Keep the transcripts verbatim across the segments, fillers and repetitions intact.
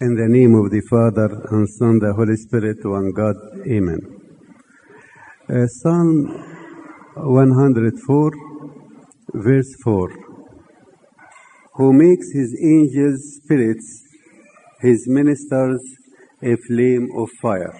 In the name of the Father, and Son, the Holy Spirit, one God. Amen. Uh, Psalm one hundred four, verse four. Who makes his angels spirits, his ministers a flame of fire.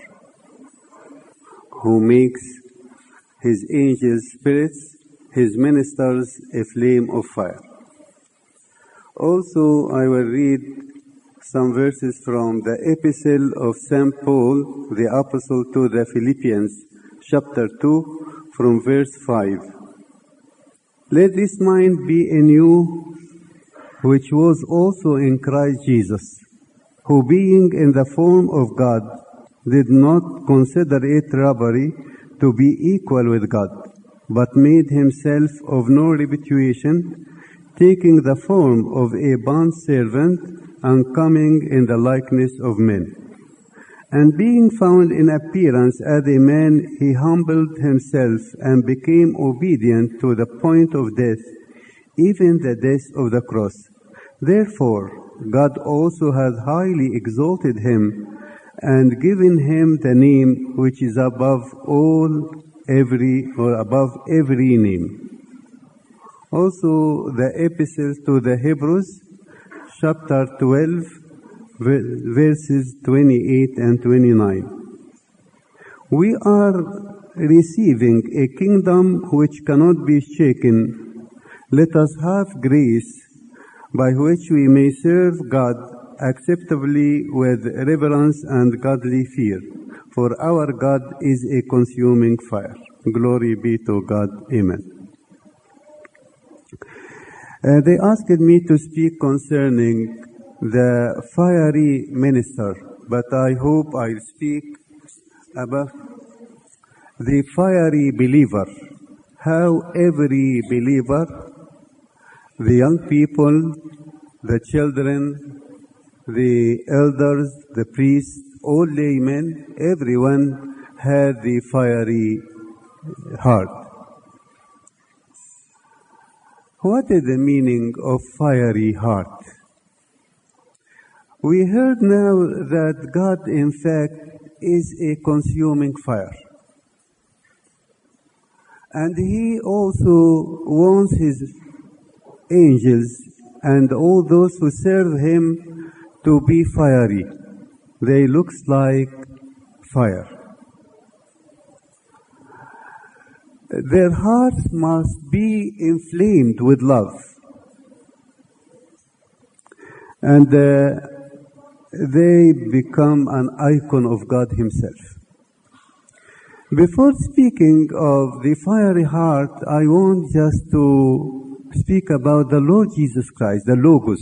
Who makes his angels spirits, his ministers a flame of fire. Also, I will read some verses from the epistle of Saint Paul, the apostle to the Philippians, chapter two, from verse five. Let this mind be in you, which was also in Christ Jesus, who being in the form of God, did not consider it robbery to be equal with God, but made himself of no reputation, taking the form of a bondservant, and coming in the likeness of men. And being found in appearance as a man, he humbled himself and became obedient to the point of death, even the death of the cross. Therefore, God also has highly exalted him and given him the name which is above all every or above every name. Also, the epistle to the Hebrews, chapter twelve, verses twenty-eight and twenty-nine. We are receiving a kingdom which cannot be shaken. Let us have grace by which we may serve God acceptably with reverence and godly fear. For our God is a consuming fire. Glory be to God. Amen. Uh, they asked me to speak concerning the fiery minister, but I hope I'll speak about the fiery believer. How every believer, the young people, the children, the elders, the priests, all laymen, everyone had the fiery heart. What is the meaning of fiery heart? We heard now that God, in fact, is a consuming fire. And He also wants His angels and all those who serve Him to be fiery. They look like fire. Their hearts must be inflamed with love. And uh, they become an icon of God Himself. Before speaking of the fiery heart, I want just to speak about the Lord Jesus Christ, the Logos.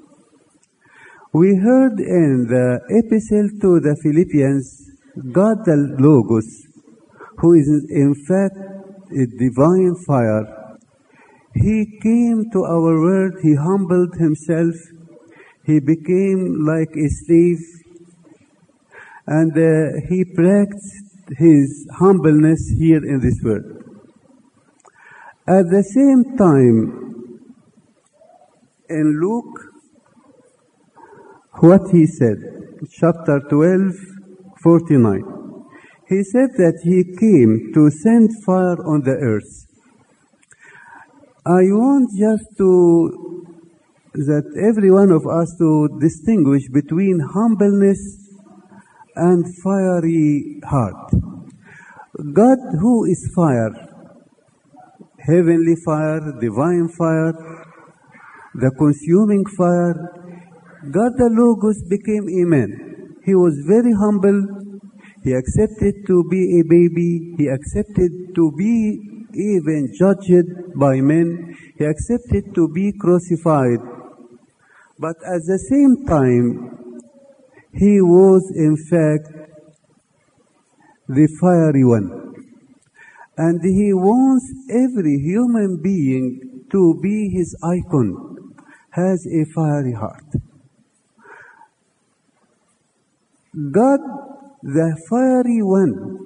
We heard in the epistle to the Philippians, God the Logos, who is in fact a divine fire. He came to our world, He humbled Himself, He became like a slave, and uh, He practiced His humbleness here in this world. At the same time, in Luke, what He said, chapter twelve, forty-nine. He said that He came to send fire on the earth. I want just to, that every one of us to distinguish between humbleness and fiery heart. God, who is fire, heavenly fire, divine fire, the consuming fire, God the Logos became a man. He was very humble. He accepted to be a baby. He accepted to be even judged by men. He accepted to be crucified. But at the same time, He was in fact the fiery one. And He wants every human being to be His icon, has a fiery heart. God, the fiery one,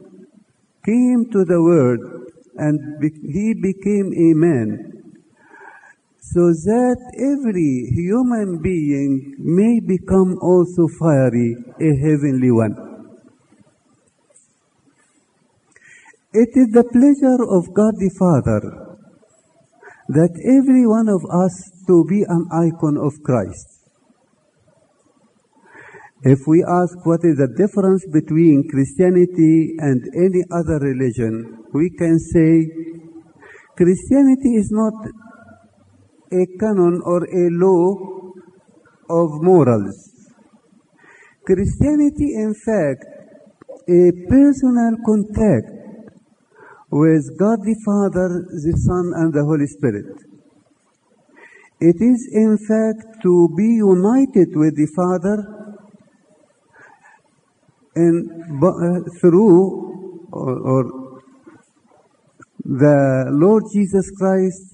came to the world and be- He became a man so that every human being may become also fiery, a heavenly one. It is the pleasure of God the Father that every one of us to be an icon of Christ. If we ask what is the difference between Christianity and any other religion, we can say Christianity is not a canon or a law of morals. Christianity, in fact, a personal contact with God the Father, the Son, and the Holy Spirit. It is, in fact, to be united with the Father and uh, through or, or the Lord Jesus Christ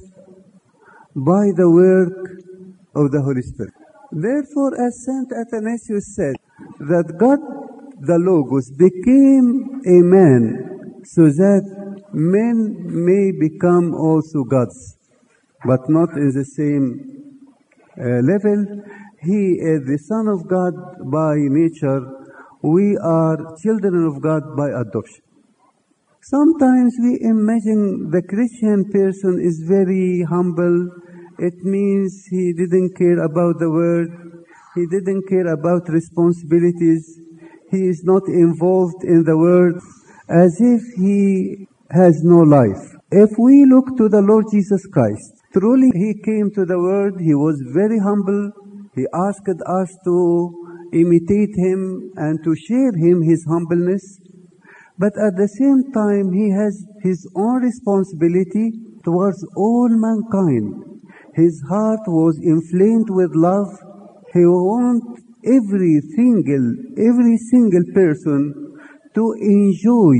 by the work of the Holy Spirit. Therefore, as Saint Athanasius said, that God, the Logos, became a man so that men may become also gods, but not in the same uh, level. He is the Son of God by nature. We are children of God by adoption. Sometimes we imagine the Christian person is very humble. It means he didn't care about the word. He didn't care about responsibilities. He is not involved in the word, as if he has no life. If we look to the Lord Jesus Christ, truly he came to the world. He was very humble. He asked us to imitate him and to share him his humbleness. But at the same time, he has his own responsibility towards all mankind. His heart was inflamed with love. He wanted every single, every single person to enjoy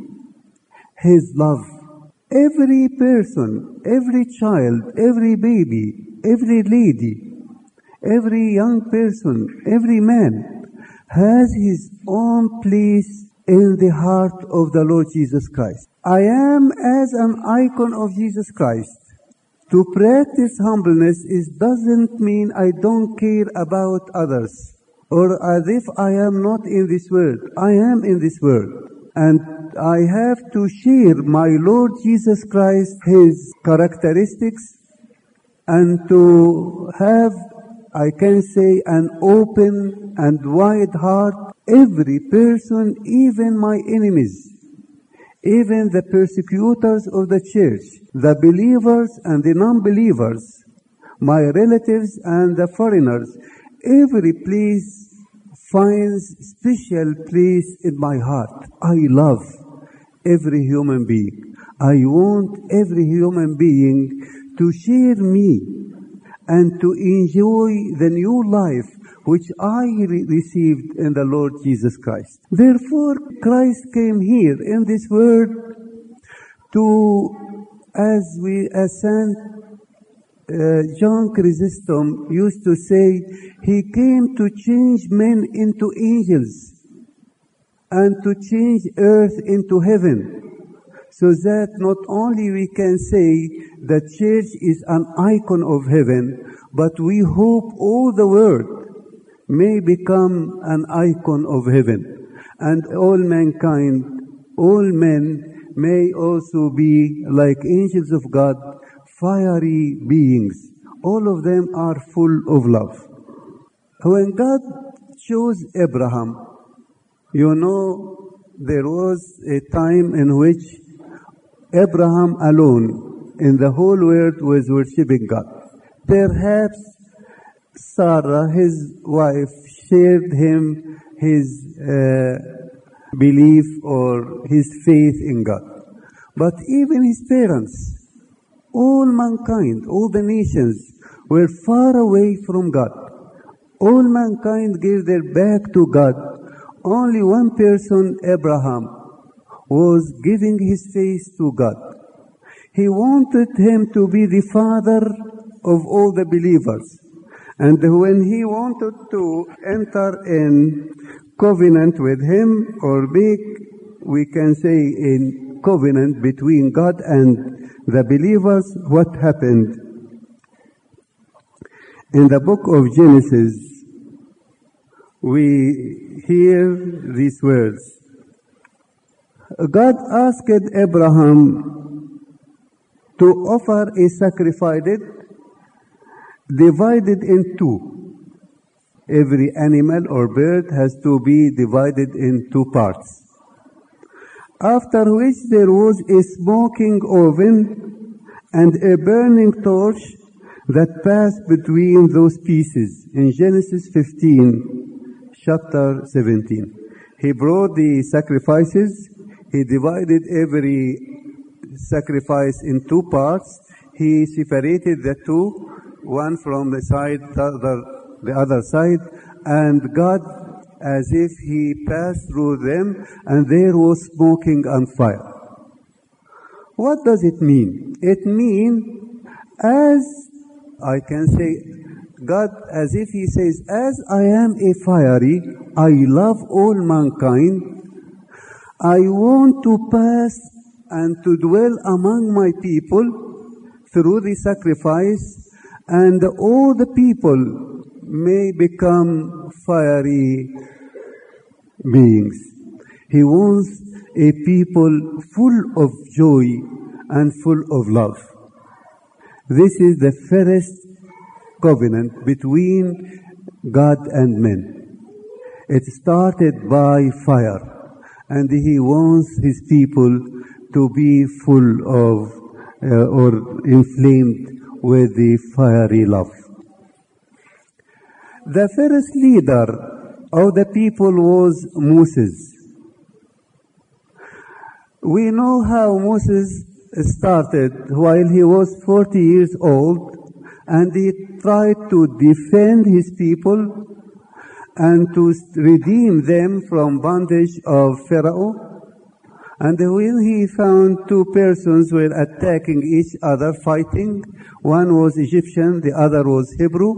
his love. Every person, every child, every baby, every lady, every young person, every man has his own place in the heart of the Lord Jesus Christ. I am as an icon of Jesus Christ. To practice humbleness is, doesn't mean I don't care about others, or as if I am not in this world. I am in this world. And I have to share my Lord Jesus Christ, his characteristics, and to have, I can say, an open and wide heart. Every person, even my enemies, even the persecutors of the church, the believers and the non-believers, my relatives and the foreigners, every place finds special place in my heart. I love every human being. I want every human being to share me and to enjoy the new life which I re- received in the Lord Jesus Christ. Therefore, Christ came here in this world to, as we, as Saint uh, John Chrysostom used to say, he came to change men into angels and to change earth into heaven, so that not only we can say the church is an icon of heaven, but we hope all the world may become an icon of heaven, and all mankind, all men may also be like angels of God, fiery beings. All of them are full of love. When God chose Abraham, you know, there was a time in which Abraham alone in the whole world was worshipping God. Perhaps Sarah, his wife, shared him his uh, belief or his faith in God. But even his parents, all mankind, all the nations were far away from God. All mankind gave their back to God. Only one person, Abraham, was giving his face to God. He wanted him to be the father of all the believers. And when he wanted to enter in covenant with him, or make, we can say, in covenant between God and the believers, what happened? In the book of Genesis, we hear these words. God asked Abraham to offer a sacrifice divided in two. Every animal or bird has to be divided in two parts. After which there was a smoking oven and a burning torch that passed between those pieces. In Genesis fifteen, chapter seventeen. He brought the sacrifices. He divided every sacrifice in two parts. He separated the two, one from the side, the other, the other side, and God, as if he passed through them, and there was smoking and fire. What does it mean? It means, as I can say, God, as if he says, as I am a fiery, I love all mankind, I want to pass and to dwell among my people through the sacrifice, and all the people may become fiery beings. He wants a people full of joy and full of love. This is the first covenant between God and men. It started by fire, and he wants his people to be full of uh, or inflamed with the fiery love. The first leader of the people was Moses. We know how Moses started while he was forty years old, and he tried to defend his people and to redeem them from bondage of Pharaoh. And when he found two persons were attacking each other, fighting, one was Egyptian, the other was Hebrew,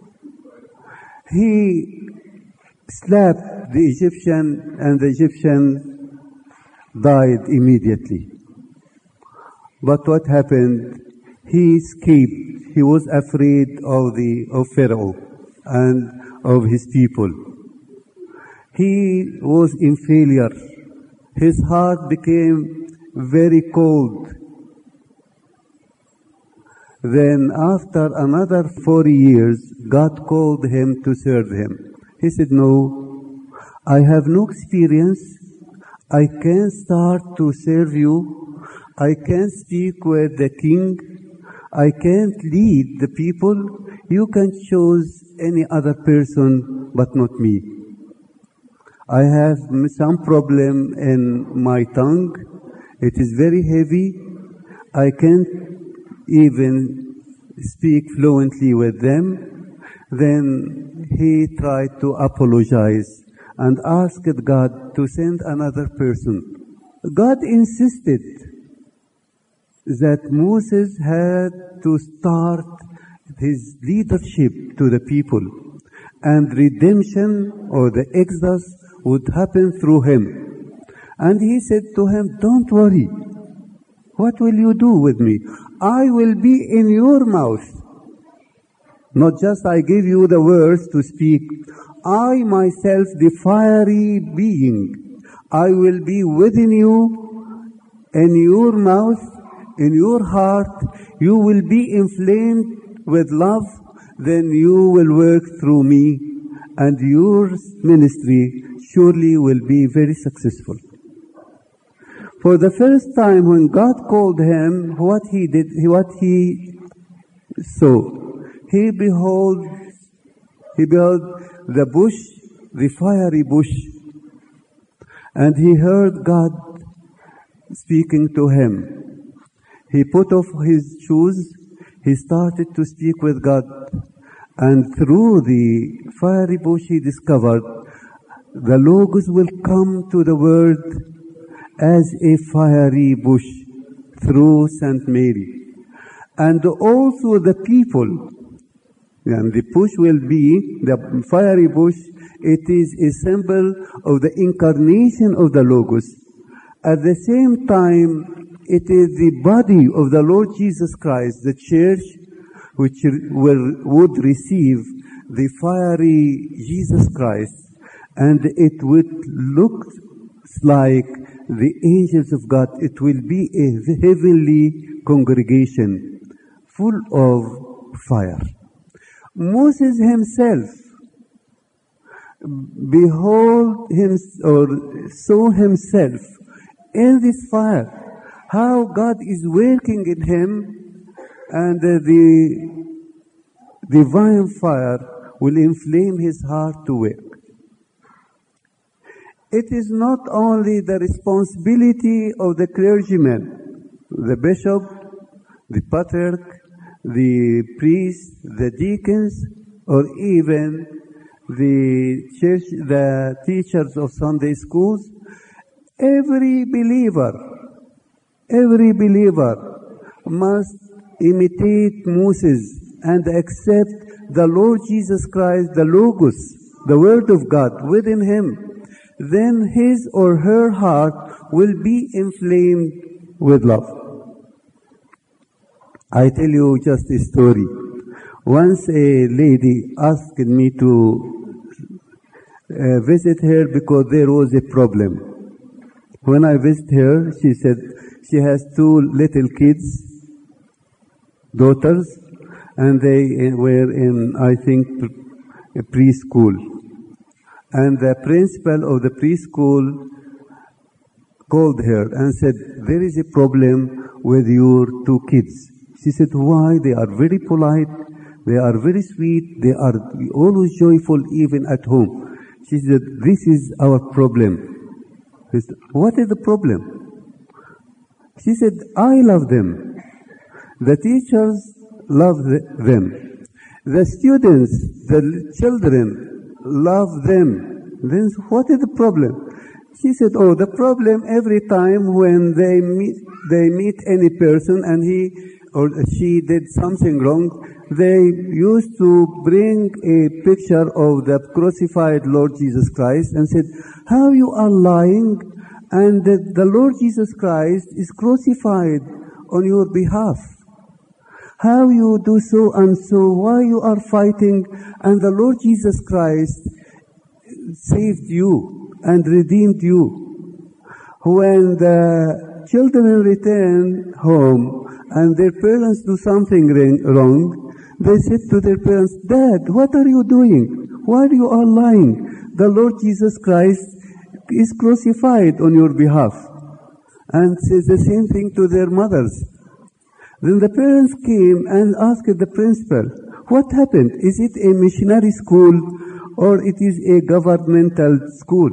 he slapped the Egyptian, and the Egyptian died immediately. But what happened? He escaped. He was afraid of the of Pharaoh and of his people. He was in failure. His heart became very cold. Then after another forty years, God called him to serve him. He said, no, I have no experience. I can't start to serve you. I can't speak with the king. I can't lead the people. You can choose any other person, but not me. I have some problem in my tongue. It is very heavy. I can't even speak fluently with them. Then he tried to apologize and asked God to send another person. God insisted that Moses had to start his leadership to the people, and redemption or the exodus would happen through him. And he said to him, don't worry. What will you do with me? I will be in your mouth. Not just I give you the words to speak. I myself, the fiery being, I will be within you, in your mouth, in your heart. You will be inflamed with love. Then you will work through me, and your ministry surely will be very successful. For the first time when God called him, what he did, what he saw, he beheld, he beheld the bush, the fiery bush, and he heard God speaking to him. He put off his shoes, he started to speak with God, and through the fiery bush he discovered the Logos will come to the world as a fiery bush through Saint Mary. And also the people, and the bush will be, the fiery bush, it is a symbol of the incarnation of the Logos. At the same time, it is the body of the Lord Jesus Christ, the church, which will, would receive the fiery Jesus Christ, and it would look like the angels of God. It will be a heavenly congregation full of fire. Moses himself behold him or saw himself in this fire, how God is working in him, and uh, the divine fire will inflame his heart to work. It is not only the responsibility of the clergyman, the bishop, the patriarch, the priest, the deacons, or even the church, the teachers of Sunday schools. Every believer, every believer must imitate Moses and accept the Lord Jesus Christ, the Logos, the Word of God within him. Then his or her heart will be inflamed with love. I tell you just a story. Once a lady asked me to uh, visit her because there was a problem. When I visited her, she said she has two little kids, daughters, and they were in, I think, a preschool. And the principal of the preschool called her and said, there is a problem with your two kids. She said, why? They are very polite, they are very sweet, they are always joyful even at home. She said, this is our problem. He said, what is the problem? She said, I love them. The teachers love them. The students, the children love them. Then what is the problem? She said, oh, the problem every time when they meet, they meet any person and he or she did something wrong, they used to bring a picture of the crucified Lord Jesus Christ and said, how you are lying and the Lord Jesus Christ is crucified on your behalf. How you do so and so, why you are fighting, and the Lord Jesus Christ saved you and redeemed you. When the children return home and their parents do something wrong, they said to their parents, Dad, what are you doing? Why you are lying? The Lord Jesus Christ is crucified on your behalf. And says the same thing to their mothers. Then the parents came and asked the principal, what happened? Is it a missionary school or it is a governmental school?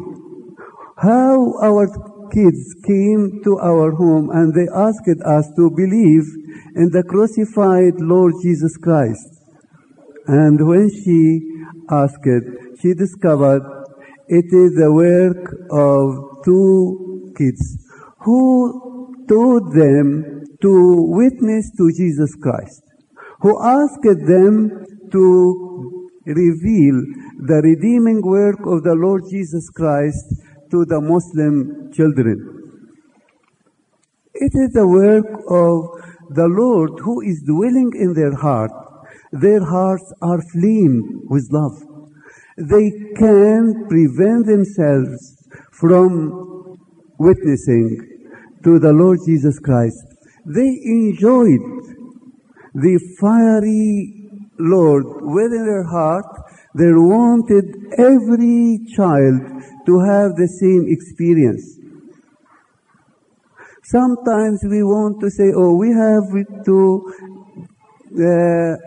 How our kids came to our home and they asked us to believe in the crucified Lord Jesus Christ. And when she asked, she discovered it is the work of two kids who taught them to witness to Jesus Christ, who asked them to reveal the redeeming work of the Lord Jesus Christ to the Muslim children. It is the work of the Lord who is dwelling in their heart. Their hearts are flamed with love. They can prevent themselves from witnessing to the Lord Jesus Christ. They enjoyed the fiery Lord within their heart. They wanted every child to have the same experience. Sometimes we want to say, oh, we have to uh,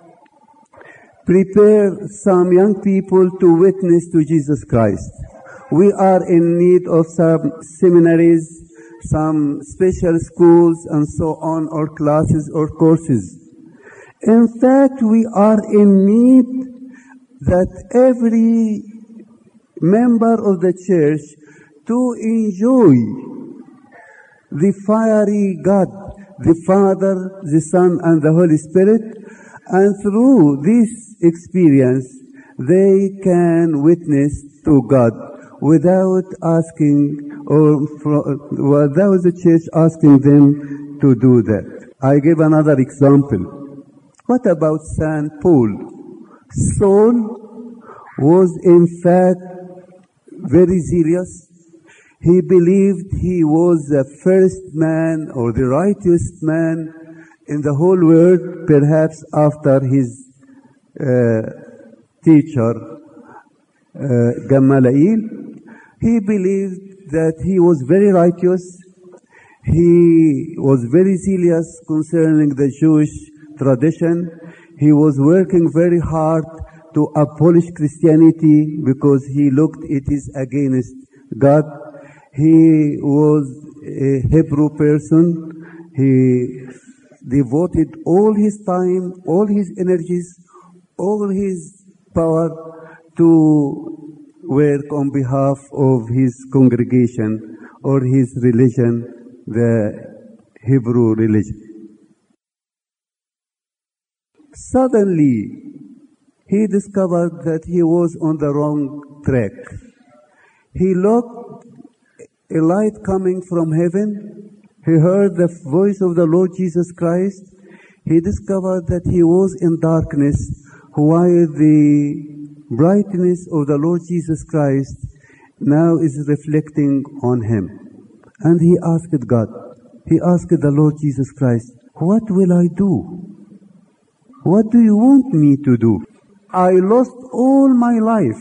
prepare some young people to witness to Jesus Christ. We are in need of some seminaries, some special schools, and so on, or classes or courses. In fact, we are in need that every member of the church to enjoy the fiery God, the Father, the Son, and the Holy Spirit, and through this experience, they can witness to God without asking or without the church asking them to do that. I give another example. What about Saint Paul? Saul was in fact very serious. He believed he was the first man or the righteous man in the whole world, perhaps after his uh, teacher, uh, Gamaliel. He believed that he was very righteous. He was very zealous concerning the Jewish tradition. He was working very hard to abolish Christianity because he looked it is against God. He was a Hebrew person. He devoted all his time, all his energies, all his power to work on behalf of his congregation or his religion, the Hebrew religion. Suddenly, he discovered that he was on the wrong track. He looked a light coming from heaven. He heard the voice of the Lord Jesus Christ. He discovered that he was in darkness while the brightness of the Lord Jesus Christ now is reflecting on him. And he asked God, he asked the Lord Jesus Christ, what will I do? What do you want me to do? I lost all my life.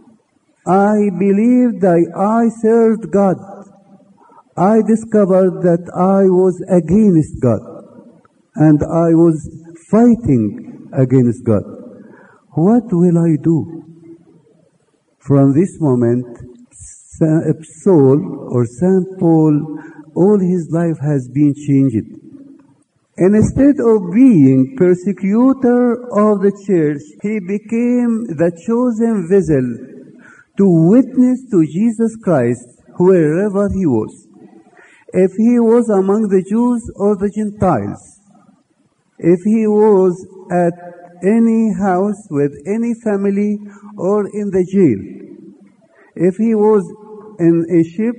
I believed that I served God. I discovered that I was against God. And I was fighting against God. What will I do? From this moment, Saul or Saint Paul, all his life has been changed. And instead of being persecutor of the church, he became the chosen vessel to witness to Jesus Christ wherever he was. If he was among the Jews or the Gentiles, if he was at any house with any family or in the jail, if he was in a ship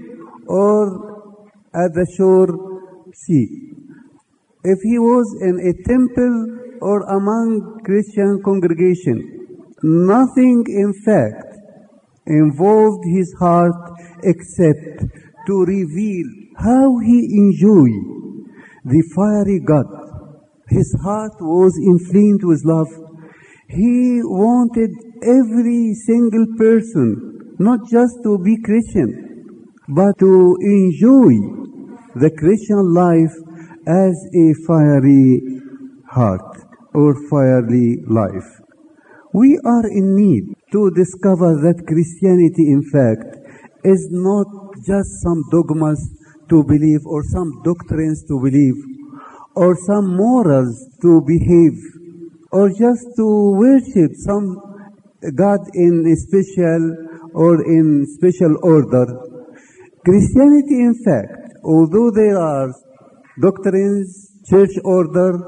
or at the shore sea, if he was in a temple or among Christian congregation, nothing in fact involved his heart except to reveal how he enjoyed the fiery God. His heart was inflamed with love. He wanted every single person not just to be Christian, but to enjoy the Christian life as a fiery heart or fiery life. We are in need to discover that Christianity, in fact, is not just some dogmas to believe or some doctrines to believe or some morals to behave or just to worship some God in a special or in special order. Christianity, in fact, although there are doctrines, church order,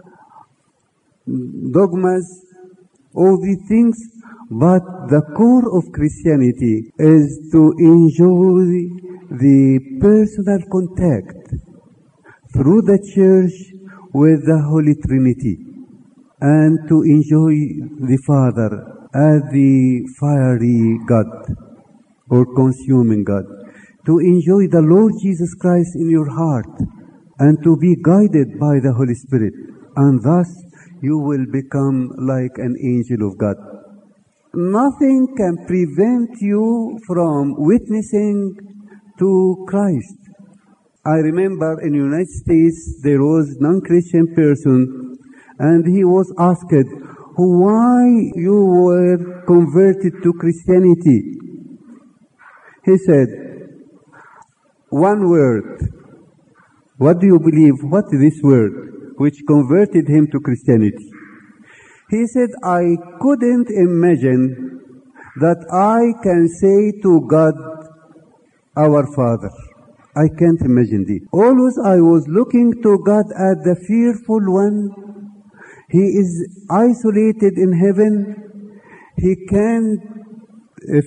dogmas, all these things, but the core of Christianity is to enjoy the personal contact through the church with the Holy Trinity and to enjoy the Father as the fiery God or consuming God, to enjoy the Lord Jesus Christ in your heart and to be guided by the Holy Spirit, and thus you will become like an angel of God. Nothing can prevent you from witnessing to Christ. I remember in the United States there was a non-Christian person and he was asked why you were converted to Christianity. He said, one word. What do you believe? What is this word which converted him to Christianity? He said, I couldn't imagine that I can say to God, our Father. I can't imagine it. Always I was looking to God as the fearful one. He is isolated in heaven. He can't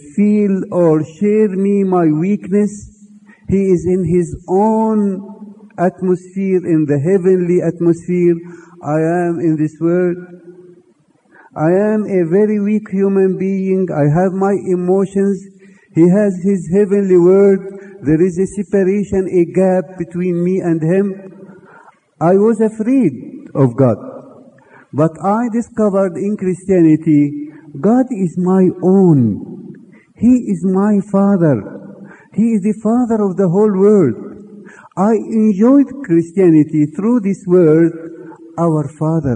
feel or share me my weakness. He is in his own atmosphere, in the heavenly atmosphere. I am in this world. I am a very weak human being. I have my emotions. He has his heavenly word. There is a separation, a gap between me and him. I was afraid of God. But I discovered in Christianity, God is my own. He is my Father. He is the Father of the whole world. I enjoyed Christianity through this word, our Father.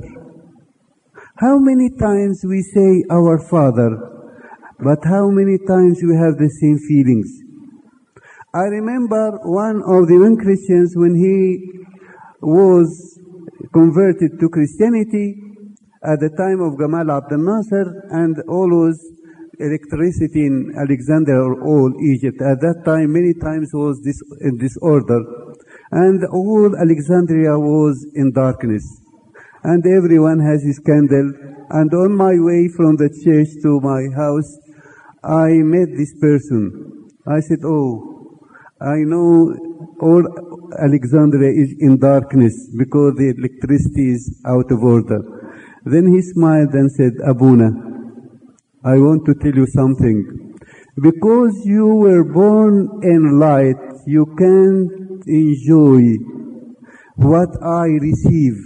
How many times we say our Father, but how many times we have the same feelings? I remember one of the young Christians when he was converted to Christianity at the time of Gamal Abdel Nasser, and always electricity in Alexandria or all Egypt at that time many times was this in disorder, and all Alexandria was in darkness, and everyone has his candle. And on my way from the church to my house, I met this person. I said, oh, I know all Alexandria is in darkness because the electricity is out of order. Then he smiled and said, Abuna, I want to tell you something. Because you were born in light, you can't enjoy what I receive.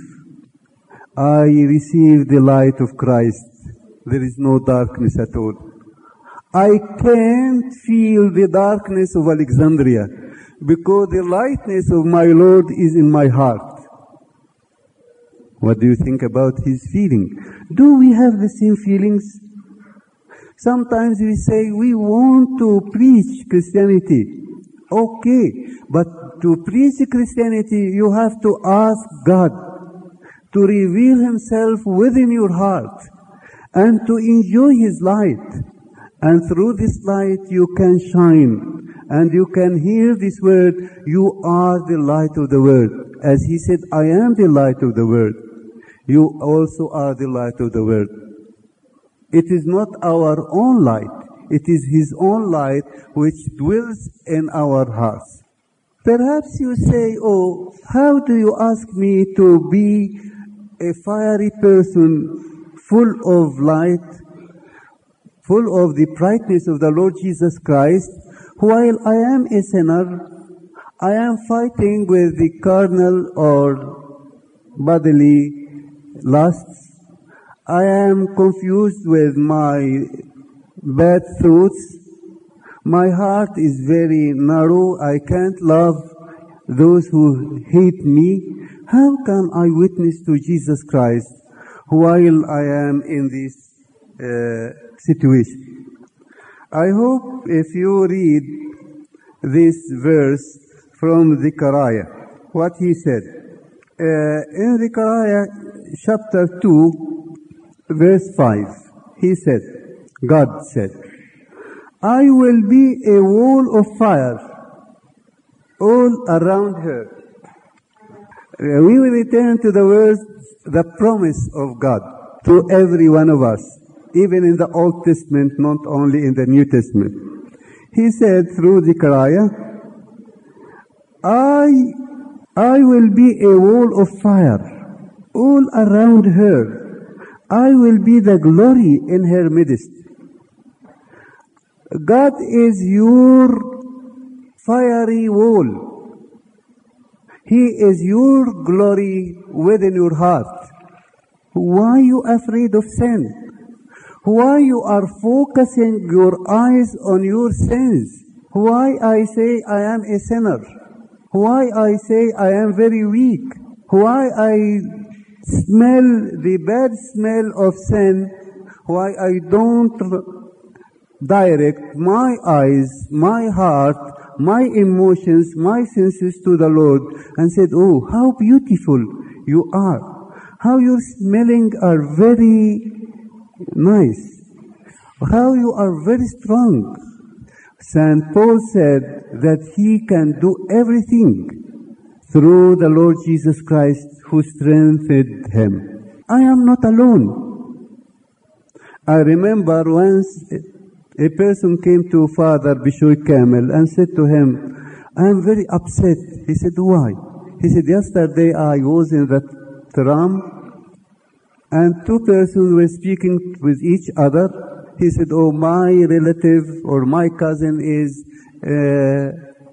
I receive the light of Christ. There is no darkness at all. I can't feel the darkness of Alexandria because the lightness of my Lord is in my heart. What do you think about his feeling? Do we have the same feelings? Sometimes we say we want to preach Christianity. Okay, but to preach Christianity, you have to ask God to reveal himself within your heart and to enjoy his light. And through this light you can shine and you can hear this word, you are the light of the world. As he said, I am the light of the world. You also are the light of the world. It is not our own light. It is his own light which dwells in our hearts. Perhaps you say, oh, how do you ask me to be a fiery person full of light, full of the brightness of the Lord Jesus Christ, while I am a sinner, I am fighting with the carnal or bodily lusts. I am confused with my bad thoughts. My heart is very narrow. I can't love those who hate me. How can I witness to Jesus Christ while I am in this uh, situation? I hope if you read this verse from Zechariah, what he said. Uh, in Zechariah chapter two, verse five, he said, God said, I will be a wall of fire all around her. Uh, we will return to the words, the promise of God to every one of us, even in the Old Testament, not only in the New Testament. He said through Zechariah, I, I will be a wall of fire all around her. I will be the glory in her midst. God is your fiery wall. He is your glory within your heart. Why you afraid of sin? Why you are focusing your eyes on your sins? Why I say I am a sinner? Why I say I am very weak? Why I smell the bad smell of sin? Why I don't direct my eyes, my heart, my emotions, my senses to the Lord and said, oh, how beautiful you are. How your smelling are very nice. How you are very strong. Saint Paul said that he can do everything through the Lord Jesus Christ who strengthened him. I am not alone. I remember once a person came to Father Bishoy Kamel and said to him, I am very upset. He said, why? He said, yesterday I was in the tram and two persons were speaking with each other. He said, oh, my relative or my cousin is uh,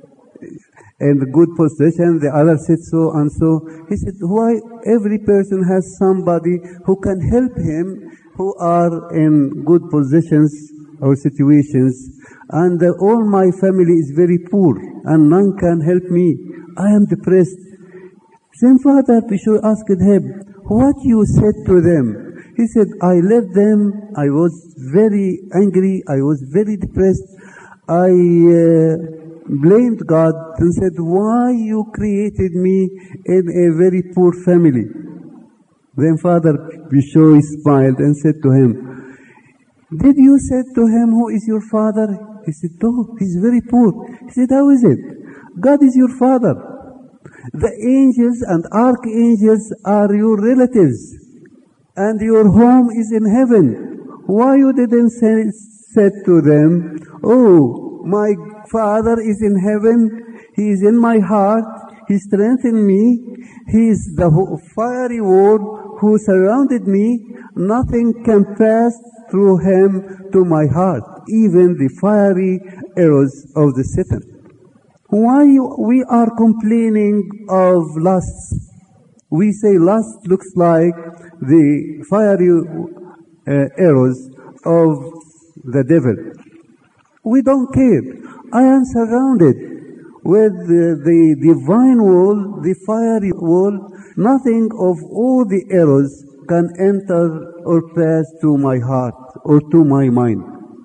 in good position. The other said so and so. He said, why every person has somebody who can help him who are in good positions or situations, and uh, all my family is very poor and none can help me. I am depressed. Then Father Bishop asked him, what you said to them? He said, I left them, I was very angry, I was very depressed. I uh, blamed God and said, why you created me in a very poor family? Then Father Bishop smiled and said to him, did you say to him, who is your father? He said, no, he's very poor. He said, how is it? God is your father. The angels and archangels are your relatives. And your home is in heaven. Why you didn't say said to them, oh, my Father is in heaven, He is in my heart, He strengthened me, He is the fiery wall who surrounded me, nothing can pass through Him to my heart, even the fiery arrows of the Satan. Why we are complaining of lust? We say lust looks like the fiery uh, arrows of the devil. We don't care. I am surrounded with the, the divine wall, the fiery wall. Nothing of all the arrows can enter or pass to my heart or to my mind.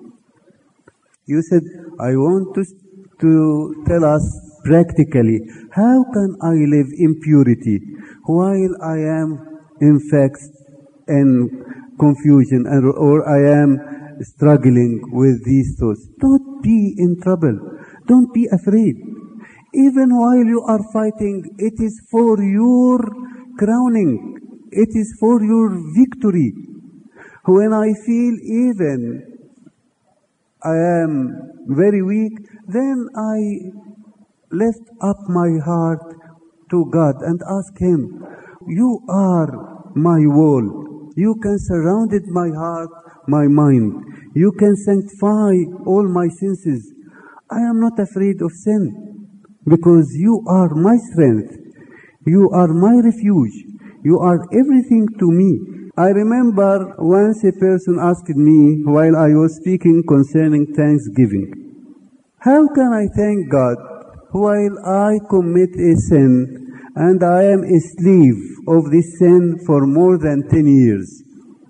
You said, I want to, to tell us practically, how can I live in purity while I am in fact in confusion and, or I am struggling with these thoughts? Don't be in trouble. Don't be afraid. Even while you are fighting, it is for your crowning. It is for your victory. When I feel even I am very weak, then I lift up my heart to God and ask Him, you are my wall. You can surround it, my heart, my mind. You can sanctify all my senses. I am not afraid of sin because you are my strength. You are my refuge. You are everything to me. I remember once a person asked me while I was speaking concerning thanksgiving, how can I thank God while I commit a sin and I am a slave of this sin for more than ten years?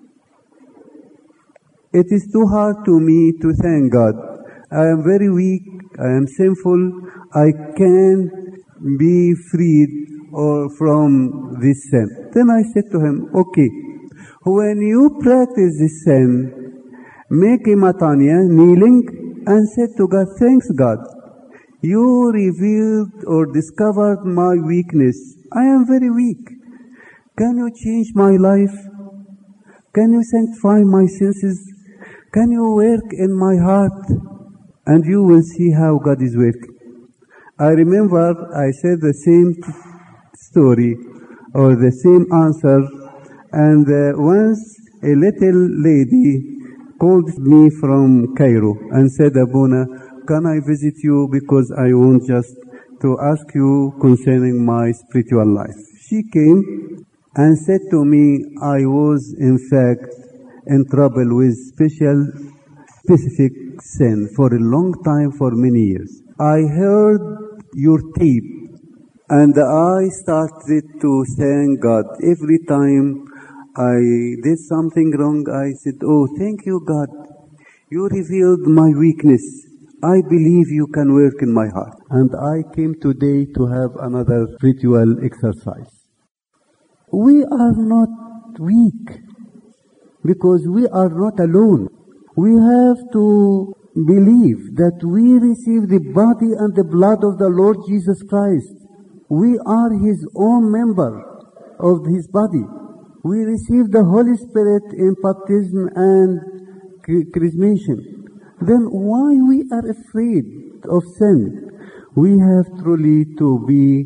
It is too hard to me to thank God. I am very weak, I am sinful, I can't be freed or from this sin. Then I said to him, okay, when you practice this sin, make a matanya, kneeling, and said to God, thanks God, you revealed or discovered my weakness. I am very weak. Can you change my life? Can you sanctify my senses? Can you work in my heart? And you will see how God is working. I remember I said the same story or the same answer, and uh, once a little lady called me from Cairo and said, Abuna, can I visit you because I want just to ask you concerning my spiritual life. She came and said to me, I was in fact in trouble with special, specific sin for a long time, for many years. I heard your tape and I started to thank God. Every time I did something wrong, I said, oh, thank you, God. You revealed my weakness. I believe you can work in my heart. And I came today to have another ritual exercise. We are not weak because we are not alone. We have to believe that we receive the body and the blood of the Lord Jesus Christ. We are His own member of His body. We receive the Holy Spirit in baptism and chrismation. Then why we are afraid of sin? We have truly to be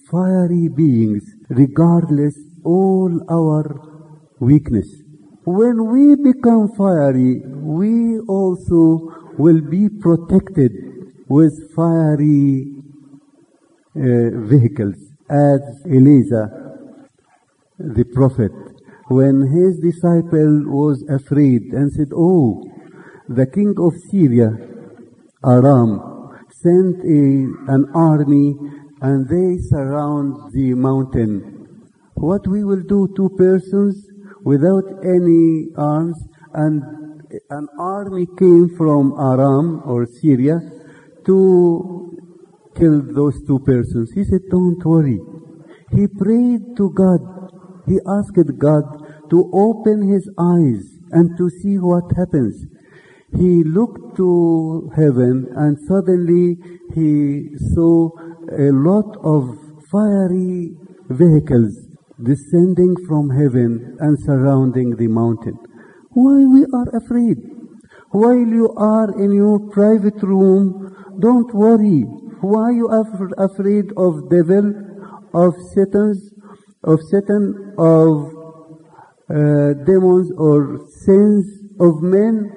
fiery beings, regardless all our weakness. When we become fiery, we also will be protected with fiery uh, vehicles, as Elijah, the prophet, when his disciple was afraid and said, "Oh, the king of Syria, Aram, sent a, an army and they surround the mountain. What we will do, two persons without any arms, and an army came from Aram or Syria to kill those two persons." He said, "Don't worry." He prayed to God. He asked God to open his eyes and to see what happens. He looked to heaven and suddenly he saw a lot of fiery vehicles descending from heaven and surrounding the mountain. Why we are afraid? While you are in your private room, don't worry. Why you are afraid of devil, of Satan's, of Satan, of uh, demons or sins of men?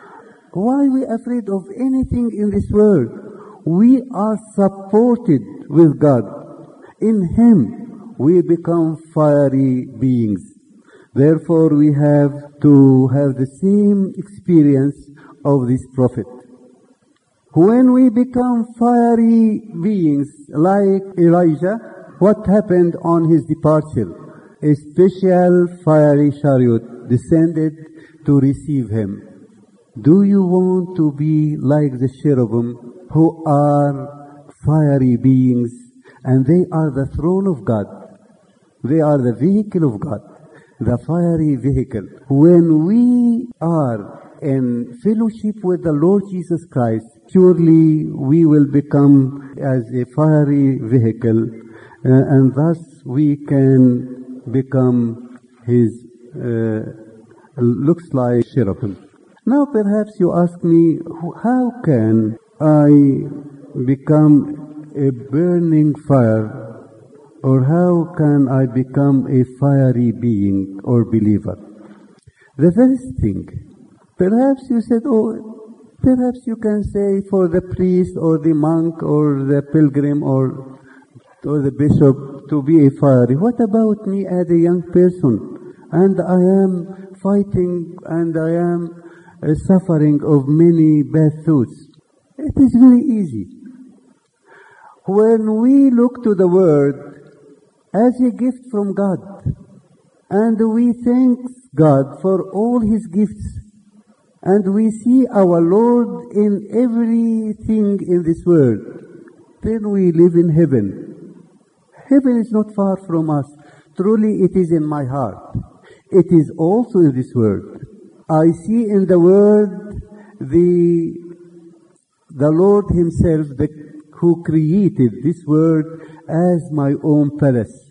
Why we afraid of anything in this world? We are supported with God. In Him we become fiery beings. Therefore we have to have the same experience of this prophet. When we become fiery beings like Elijah, what happened on his departure? A special fiery chariot descended to receive him. Do you want to be like the cherubim who are fiery beings and they are the throne of God? They are the vehicle of God, the fiery vehicle. When we are in fellowship with the Lord Jesus Christ, surely we will become as a fiery vehicle, uh, and thus we can become his, uh, looks like cherubim. Now perhaps you ask me, how can I become a burning fire, or how can I become a fiery being or believer? The first thing, perhaps you said, oh, perhaps you can say for the priest or the monk or the pilgrim or, or the bishop to be a fiery. What about me as a young person? And I am fighting and I am uh, suffering of many bad thoughts. It is very easy. When we look to the Word as a gift from God, and we thank God for all His gifts, and we see our Lord in everything in this world, then we live in heaven. Heaven is not far from us. Truly it is in my heart. It is also in this world. I see in the Word the, the Lord Himself, the, who created this world as my own palace.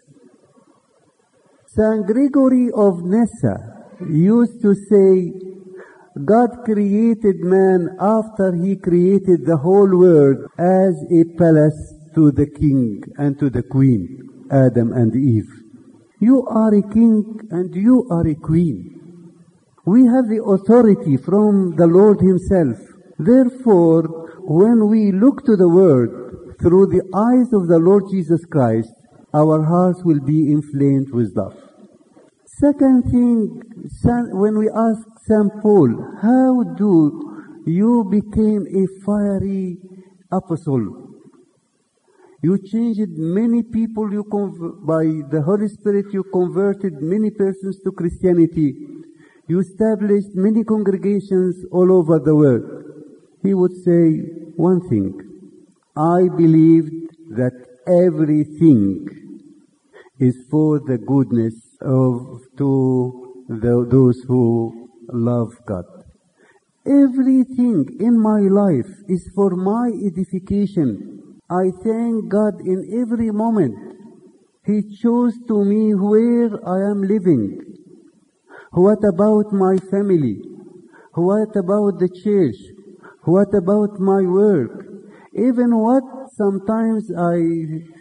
Saint Gregory of Nyssa used to say, God created man after He created the whole world as a palace to the king and to the queen, Adam and Eve. You are a king and you are a queen. We have the authority from the Lord Himself. Therefore, when we look to the Word through the eyes of the Lord Jesus Christ, our hearts will be inflamed with love. Second thing, when we ask Saint Paul, how do you become a fiery apostle? You changed many people, you conv- by the Holy Spirit you converted many persons to Christianity. You established many congregations all over the world. He would say one thing, I believed that everything is for the goodness of to the, those who love God. Everything in my life is for my edification. I thank God in every moment. He chose to me where I am living. What about my family? What about the church? What about my work? Even what sometimes I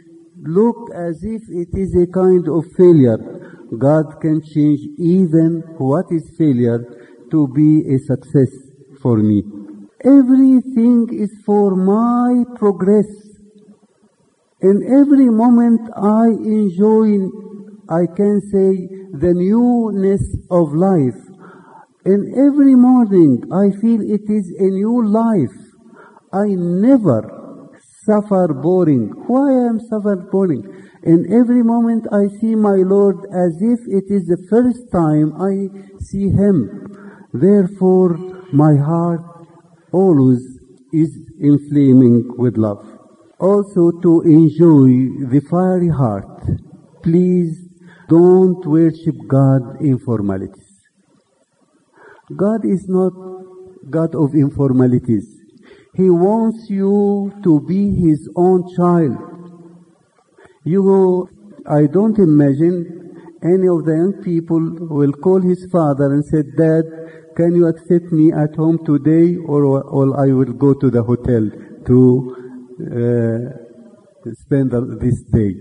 look as if it is a kind of failure, God can change even what is failure to be a success for me. Everything is for my progress. In every moment I enjoy, I can say, the newness of life. In every morning I feel it is a new life. I never suffer boring. Why I am suffer boring? In every moment I see my Lord as if it is the first time I see Him. Therefore my heart always is inflaming with love. Also to enjoy the fiery heart, please don't worship God in formalities. God is not God of informalities. He wants you to be His own child. You, I don't imagine any of the young people will call his father and say, Dad, can you accept me at home today, or, or I will go to the hotel to uh, spend this day.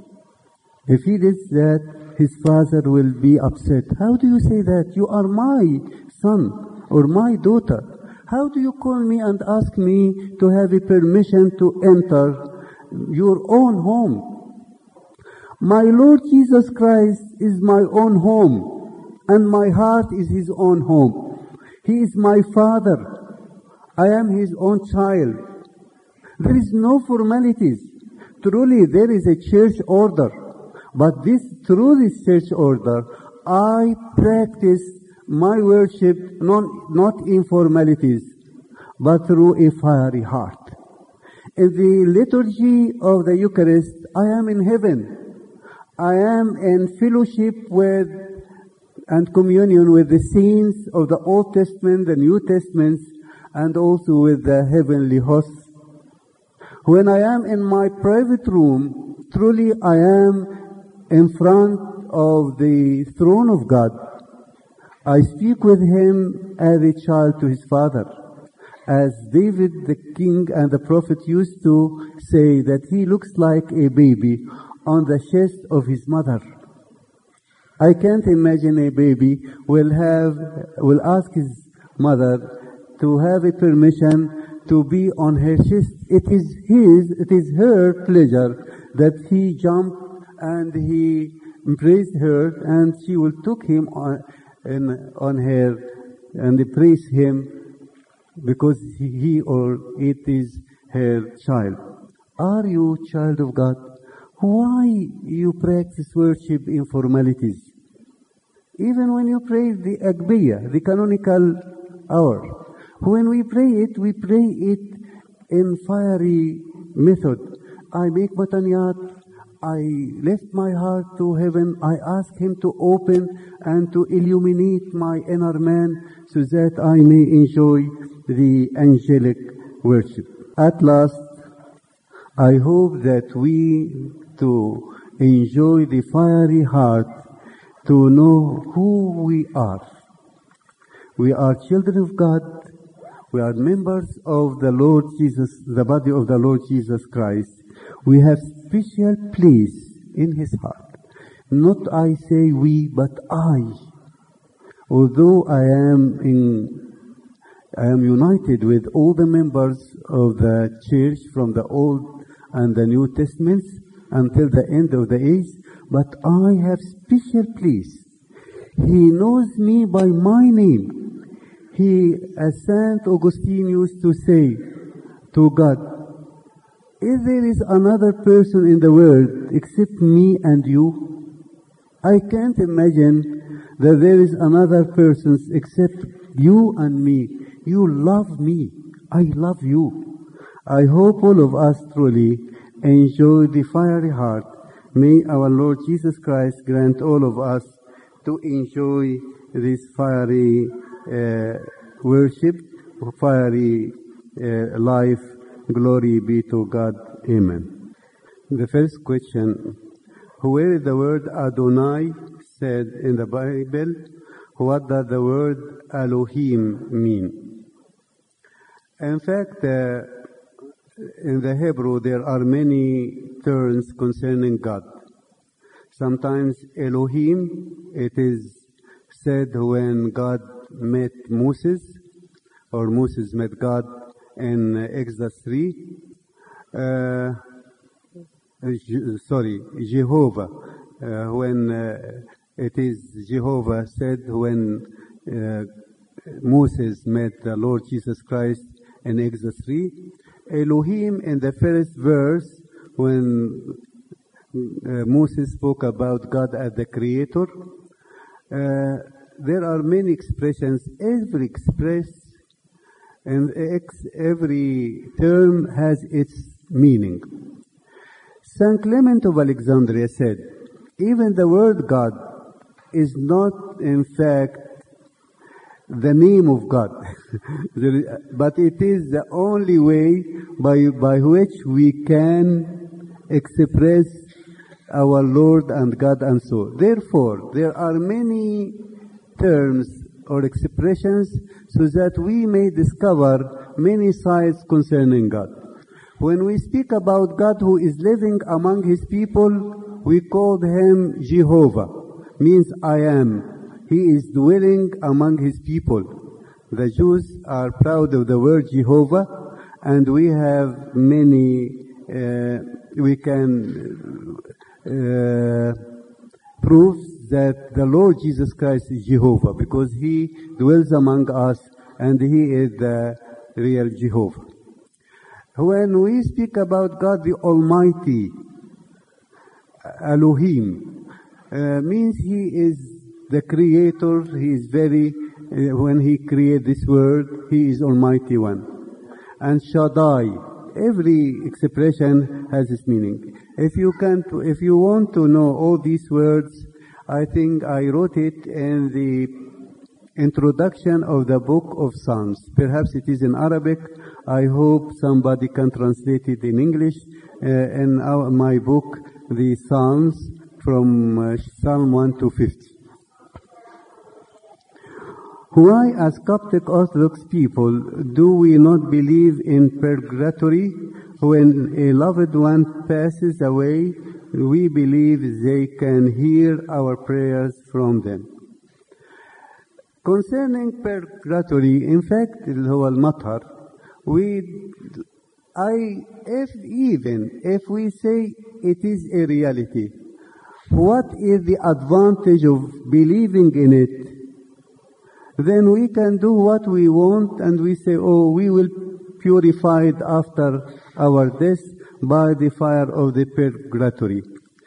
If he does that, his father will be upset. How do you say that? You are my son or my daughter. How do you call me and ask me to have a permission to enter your own home? My Lord Jesus Christ is my own home, and my heart is His own home. He is my Father. I am His own child. There is no formalities. Truly, there is a church order. But this, through this church order, I practice my worship not, not in formalities, but through a fiery heart. In the liturgy of the Eucharist, I am in heaven. I am in fellowship with and communion with the saints of the Old Testament, the New Testaments, and also with the heavenly hosts. When I am in my private room, truly I am in front of the throne of God. I speak with Him as a child to his father. As David the king and the prophet used to say that he looks like a baby on the chest of his mother. I can't imagine a baby will have, will ask his mother to have a permission to be on her chest. It is his, it is her pleasure that he jumped and he embraced her, and she will took him on, in, on her and praise him because he or it is her child. Are you child of God? Why you practice worship in formalities? Even when you pray the Agbiya, the canonical hour, when we pray it, we pray it in fiery method. I make mataniyat, I lift my heart to heaven, I ask Him to open and to illuminate my inner man so that I may enjoy the angelic worship. At last, I hope that we to enjoy the fiery heart, to know who we are. We are children of God. We are members of the Lord Jesus, the body of the Lord Jesus Christ. We have special place in His heart. Not I say we, but I. Although I am in, I am united with all the members of the church from the Old and the New Testaments until the end of the age, but I have special place. He knows me by my name. He, as Saint Augustine used to say to God, if there is another person in the world except me and you, I can't imagine that there is another person except you and me. You love me. I love you. I hope all of us truly enjoy the fiery heart. May our Lord Jesus Christ grant all of us to enjoy this fiery uh, worship, fiery uh, life. Glory be to God. Amen. The first question, where is the word Adonai said in the Bible? What does the word Elohim mean? In fact, uh, in the Hebrew there are many terms concerning God. Sometimes Elohim, it is said when God met Moses, or Moses met God in Exodus three. Uh, sorry, Jehovah, uh, when uh, it is Jehovah said when uh, Moses met the Lord Jesus Christ in Exodus three. Elohim in the first verse when uh, Moses spoke about God as the creator. Uh, there are many expressions. Every express and ex, every term has its meaning. Saint Clement of Alexandria said, even the word God is not in fact the name of God, but it is the only way by, by which we can express our Lord and God and so. Therefore, there are many terms or expressions so that we may discover many sides concerning God. When we speak about God who is living among His people, we call Him Jehovah, means I am. He is dwelling among His people. The Jews are proud of the word Jehovah, and we have many, uh, we can uh, prove that the Lord Jesus Christ is Jehovah, because He dwells among us, and He is the real Jehovah. When we speak about God the Almighty, Elohim, uh, means He is the Creator. He is very, uh, when He created this world, He is Almighty One. And Shaddai, every expression has its meaning. If you can, if you want to know all these words, I think I wrote it in the introduction of the book of Psalms. Perhaps it is in Arabic. I hope somebody can translate it in English. Uh, in our, my book, the Psalms, from uh, Psalm one to fifty. Why, as Coptic Orthodox people, do we not believe in purgatory? When a loved one passes away, we believe they can hear our prayers from them. Concerning purgatory, in fact, هو المطهر, we, I, if even if we say it is a reality, what is the advantage of believing in it? Then we can do what we want, and we say, oh, we will purify it after our death by the fire of the purgatory.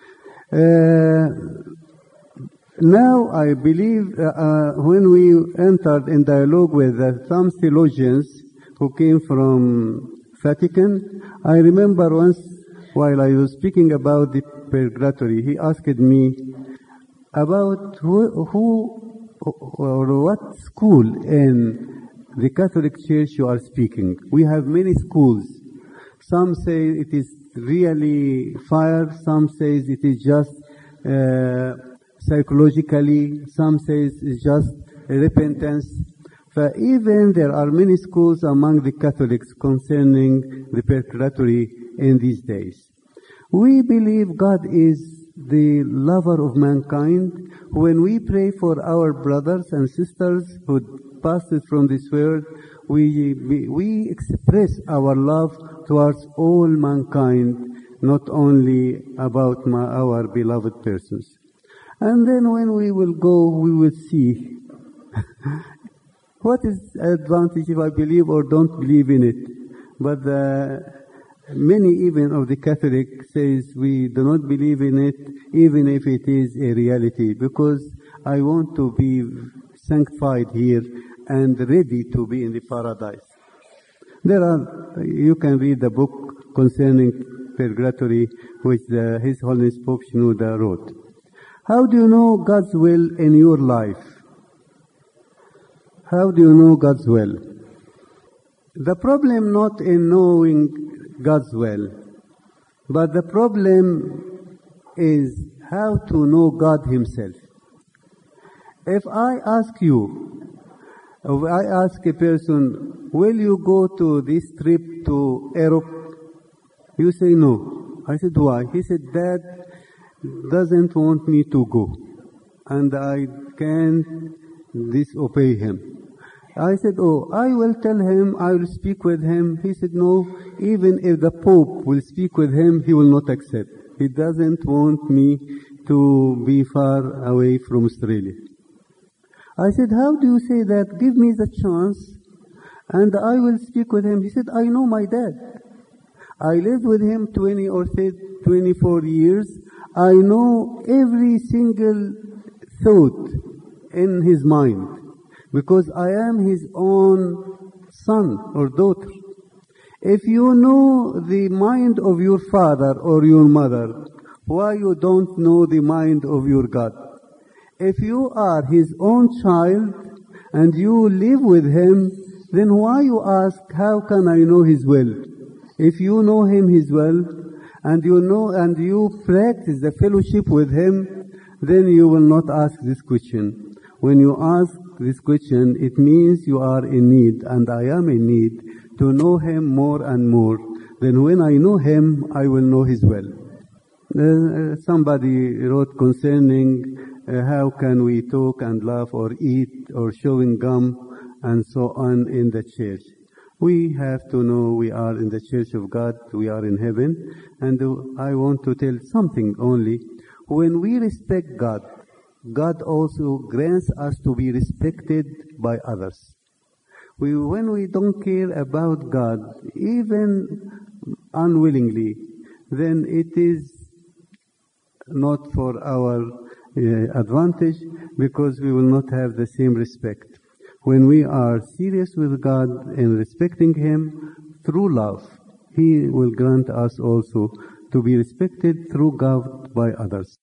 Uh, now I believe uh, uh, when we entered in dialogue with uh, some theologians who came from Vatican, I remember once while I was speaking about the purgatory, he asked me about who, who or what school in the Catholic Church you are speaking. We have many schools. Some say it is really fire, some say it is just uh, psychologically, some say it's just repentance. But even there are many schools among the Catholics concerning the purgatory in these days. We believe God is the lover of mankind. When we pray for our brothers and sisters who passed from this world, we, we, we express our love towards all mankind, not only about my, our beloved persons. And then when we will go, we will see what is the advantage if I believe or don't believe in it. But uh, many even of the Catholics says we do not believe in it, even if it is a reality, because I want to be sanctified here and ready to be in the paradise. There are, you can read the book concerning purgatory, which the, His Holiness Pope Shenouda wrote. How do you know God's will in your life? How do you know God's will? The problem not in knowing God's will, but the problem is how to know God Himself. If I ask you, if I ask a person, will you go to this trip to Europe? You say no. I said, why? He said, Dad doesn't want me to go, and I can't disobey him. I said, oh, I will tell him, I will speak with him. He said, no, even if the Pope will speak with him, he will not accept. He doesn't want me to be far away from Australia. I said, how do you say that? Give me the chance, and I will speak with him. He said, I know my dad. I lived with him twenty or twenty-four years. I know every single thought in his mind, because I am his own son or daughter. If you know the mind of your father or your mother, why you don't know the mind of your God? If you are his own child and you live with him, then why you ask, how can I know his will? If you know him his will, and you know and you practice the fellowship with him, then you will not ask this question. When you ask this question, it means you are in need, and I am in need to know him more and more. Then when I know him, I will know his will. Uh, somebody wrote concerning uh, how can we talk and laugh or eat or chewing gum and so on in the church. We have to know we are in the church of God, we are in heaven, and uh, I want to tell something only. When we respect God, God also grants us to be respected by others. We, when we don't care about God, even unwillingly, then it is not for our uh, advantage, because we will not have the same respect. When we are serious with God and respecting him through love, he will grant us also to be respected through God by others.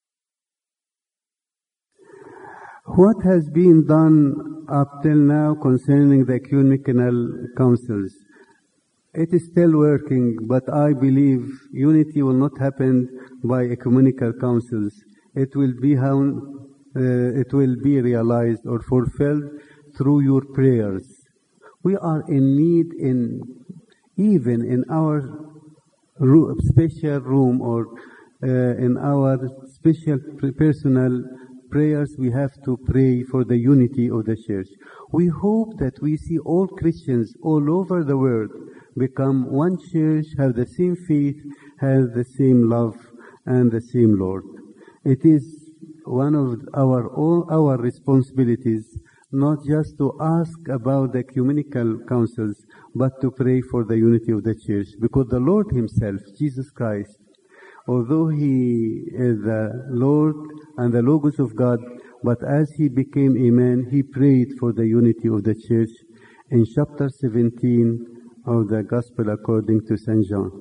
What has been done up till now concerning the ecumenical councils? It is still working, but I believe unity will not happen by ecumenical councils. It will be how, uh, it will be realized or fulfilled through your prayers. We are in need in even in our ro- special room or uh, in our special personal prayers, we have to pray for the unity of the church. We hope that we see all Christians all over the world become one church, have the same faith, have the same love and the same Lord. It is one of our all our responsibilities, not just to ask about the ecumenical councils, but to pray for the unity of the church, because the Lord himself, Jesus Christ, although he is the Lord and the Logos of God, but as he became a man, he prayed for the unity of the church in chapter seventeen of the Gospel according to Saint John.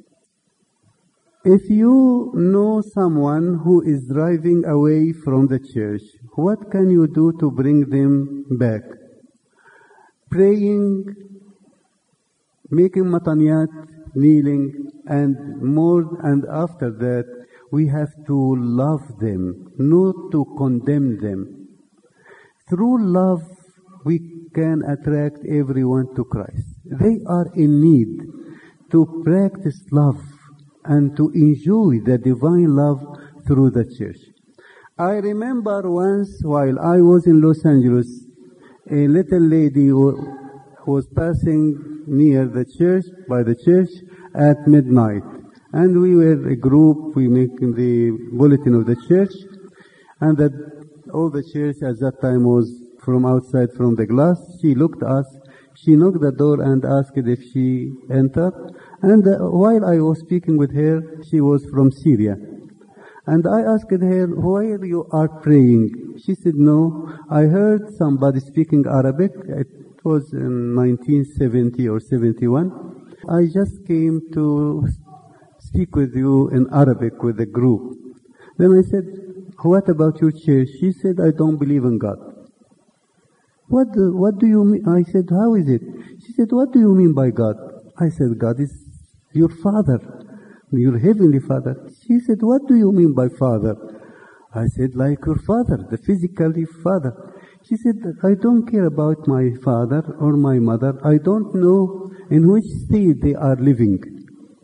If you know someone who is driving away from the church, what can you do to bring them back? Praying, making mataniyat, kneeling, and more, and after that, we have to love them, not to condemn them. Through love, we can attract everyone to Christ. They are in need to practice love and to enjoy the divine love through the church. I remember once while I was in Los Angeles, a little lady was passing near the church, by the church, at midnight. And we were a group, we making the bulletin of the church, and that all the church at that time was from outside from the glass. She looked at us, she knocked the door and asked if she entered. And uh, while I was speaking with her, she was from Syria. And I asked her, where you are praying? She said, no, I heard somebody speaking Arabic. It was in nineteen seventy or seventy-one. I just came to speak with you in Arabic with the group. Then I said, what about your church? She said, I don't believe in God. What do, what do you mean? I said, how is it? She said, what do you mean by God? I said, God is your Father, your Heavenly Father. She said, what do you mean by Father? I said, like your father, the physically father. She said, I don't care about my father or my mother. I don't know in which state they are living.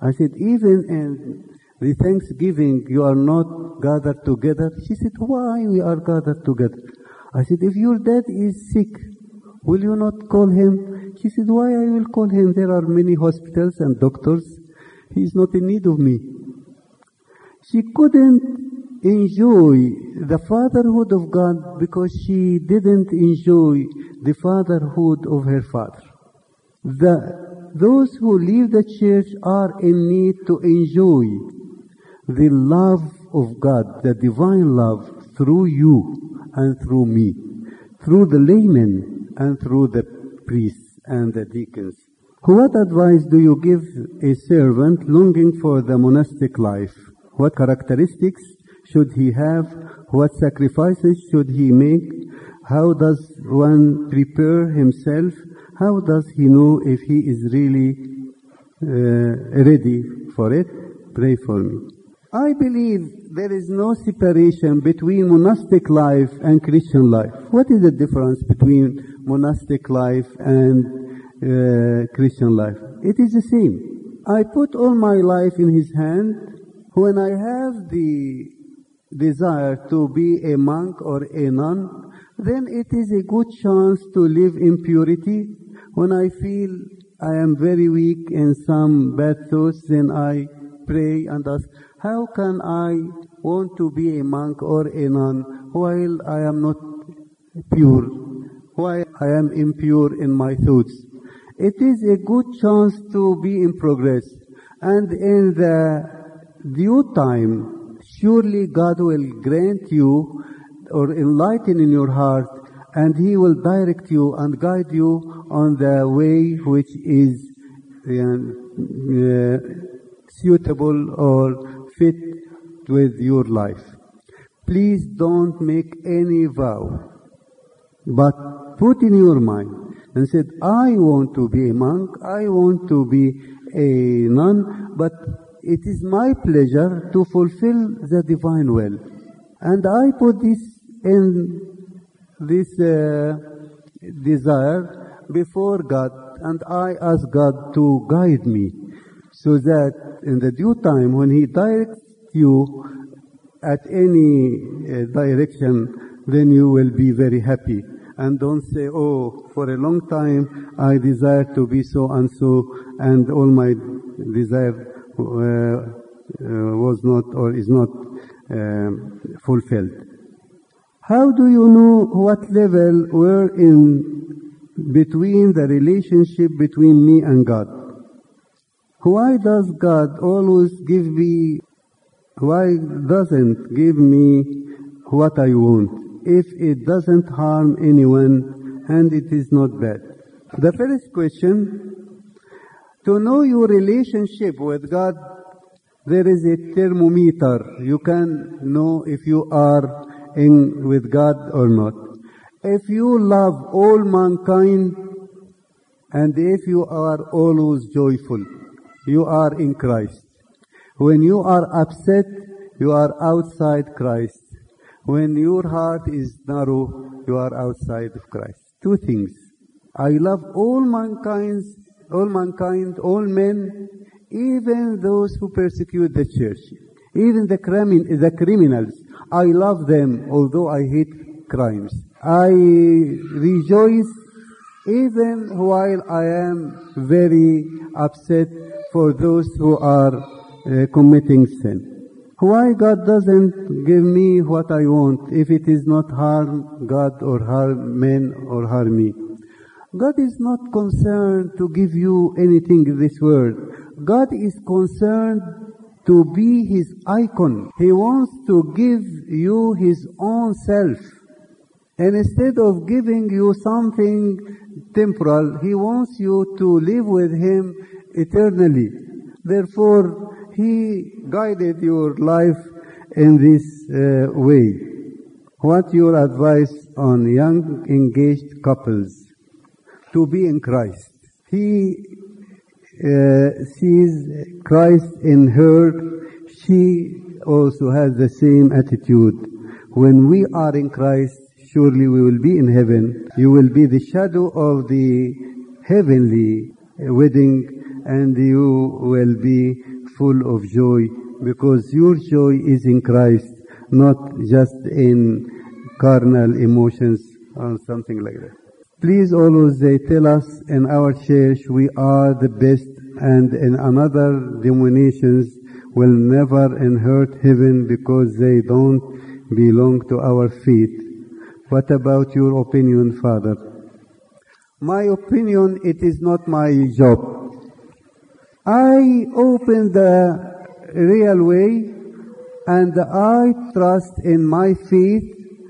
I said, even in the Thanksgiving you are not gathered together? She said, why we are gathered together? I said, if your dad is sick, will you not call him? She said, why I will call him? There are many hospitals and doctors. He is not in need of me. She couldn't enjoy the fatherhood of God because she didn't enjoy the fatherhood of her father. The, those who leave the church are in need to enjoy the love of God, the divine love, through you and through me, through the laymen and through the priests and the deacons. What advice do you give a servant longing for the monastic life? What characteristics should he have? What sacrifices should he make? How does one prepare himself? How does he know if he is really uh, ready for it? Pray for me. I believe there is no separation between monastic life and Christian life. What is the difference between monastic life and uh, Christian life? It is the same. I put all my life in His hand. When I have the desire to be a monk or a nun, then it is a good chance to live in purity. When I feel I am very weak in some bad thoughts, then I pray and ask, how can I want to be a monk or a nun while I am not pure, while I am impure in my thoughts? It is a good chance to be in progress. And in the due time, surely God will grant you or enlighten in your heart, and He will direct you and guide you on the way which is uh, uh, suitable or fit with your life. Please don't make any vow, but put in your mind and said, I want to be a monk, I want to be a nun, but it is my pleasure to fulfill the divine will. And I put this in this uh, desire before God, and I ask God to guide me, so that in the due time, when He directs you at any uh, direction, then you will be very happy. And don't say, oh, for a long time I desire to be so and so, and all my desire uh, uh, was not or is not um, fulfilled. How do you know what level we're in between the relationship between me and God? Why does God always give me, why doesn't give me what I want if it doesn't harm anyone and it is not bad? The first question, to know your relationship with God, there is a thermometer. You can know if you are in with God or not. If you love all mankind and if you are always joyful, you are in Christ. When you are upset, you are outside Christ. When your heart is narrow, you are outside of Christ. Two things. I love all mankind, all mankind, all men, even those who persecute the church, even the, crimin the criminals. I love them, although I hate crimes. I rejoice even while I am very upset for those who are uh, committing sin. Why God doesn't give me what I want if it is not harm God or harm men or harm me? God is not concerned to give you anything in this world. God is concerned to be His icon. He wants to give you His own self. And instead of giving you something temporal, He wants you to live with Him eternally. Therefore, He guided your life in this uh, way. What's your advice on young engaged couples to be in Christ? He uh, sees Christ in her. She also has the same attitude. When we are in Christ, surely we will be in heaven. You will be the shadow of the heavenly wedding, and you will be full of joy, because your joy is in Christ, not just in carnal emotions or something like that. Please always they tell us in our church we are the best, and in another denominations will never inherit heaven because they don't belong to our faith. What about your opinion, Father? My opinion, it is not my job. I open the real way and I trust in my faith.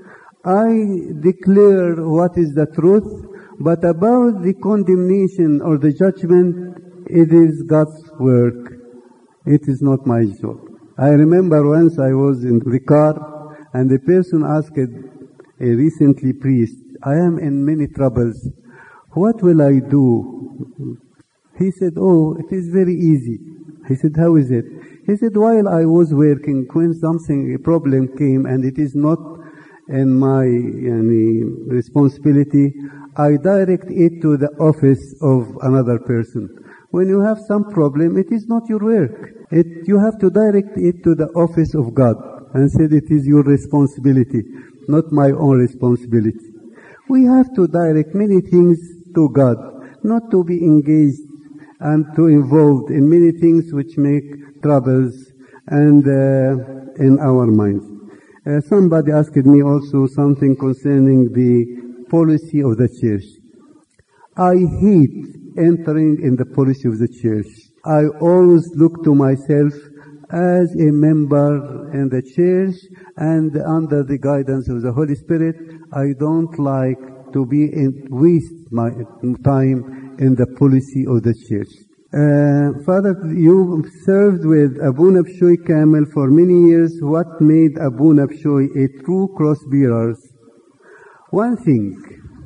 I declare what is the truth, but about the condemnation or the judgment, it is God's work. It is not my job. I remember once I was in the car and the person asked a recently priest, I am in many troubles. What will I do? He said, oh, it is very easy. He said, how is it? He said, while I was working, when something, a problem came and it is not in my any, responsibility, I direct it to the office of another person. When you have some problem, it is not your work. It, you have to direct it to the office of God and said it is your responsibility, not my own responsibility. We have to direct many things to God, not to be engaged and to involved in many things which make troubles and uh, in our minds. Uh, somebody asked me also something concerning the policy of the church. I hate entering in the policy of the church. I always look to myself as a member in the church and under the guidance of the Holy Spirit. I don't like to be in, waste my time in the policy of the church. Uh, Father, you served with Abuna Bishoy Kamel for many years. What made Abuna Bishoy a true cross bearer? One thing,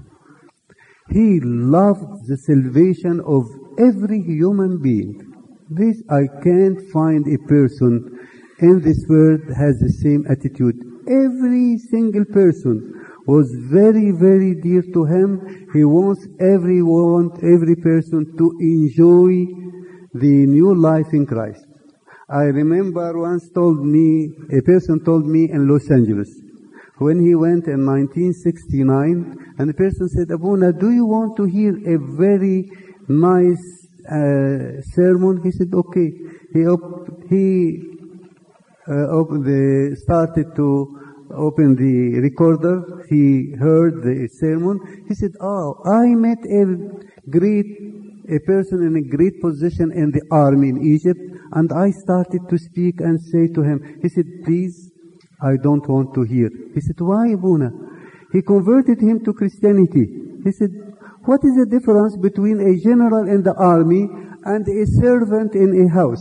he loved the salvation of every human being. This I can't find a person in this world has the same attitude. Every single person was very, very dear to him. He wants everyone, every person to enjoy the new life in Christ. I remember once told me, a person told me in Los Angeles, when he went in nineteen sixty-nine, and the person said, Abuna, do you want to hear a very nice uh, sermon? He said, okay. He op- he uh, op- the, started to open the recorder. He heard the sermon. He said, oh, I met a great, a person in a great position in the army in Egypt, and I started to speak and say to him, he said, please, I don't want to hear. He said, why, Abuna? He converted him to Christianity. He said, what is the difference between a general in the army and a servant in a house?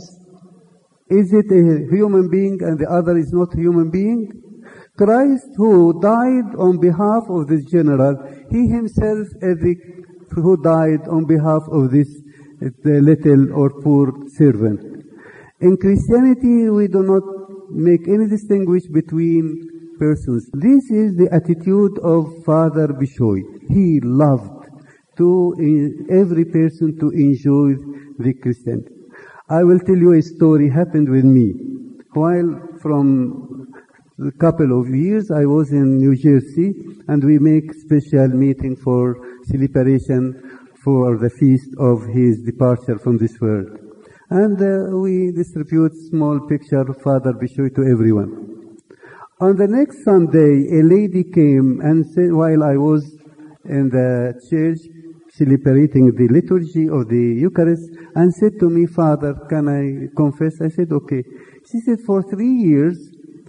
Is it a human being and the other is not a human being? Christ, who died on behalf of this general, he himself is the who died on behalf of this the little or poor servant. In Christianity, we do not make any distinguish between persons. This is the attitude of Father Bishoy. He loved to uh, every person to enjoy the Christianity. I will tell you a story happened with me. While from a couple of years I was in New Jersey, and we make special meeting for celebration for the feast of his departure from this world. And uh, we distribute small picture of Father Bishoy to everyone. On the next Sunday, a lady came and said, while I was in the church celebrating the liturgy of the Eucharist, and said to me, Father, can I confess? I said, okay. She said, for three years,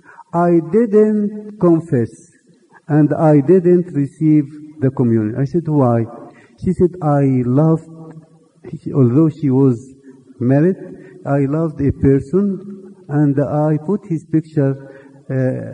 I didn't confess, and I didn't receive the communion. I said, why? She said, I loved, although she was married, I loved a person, and I put his picture uh,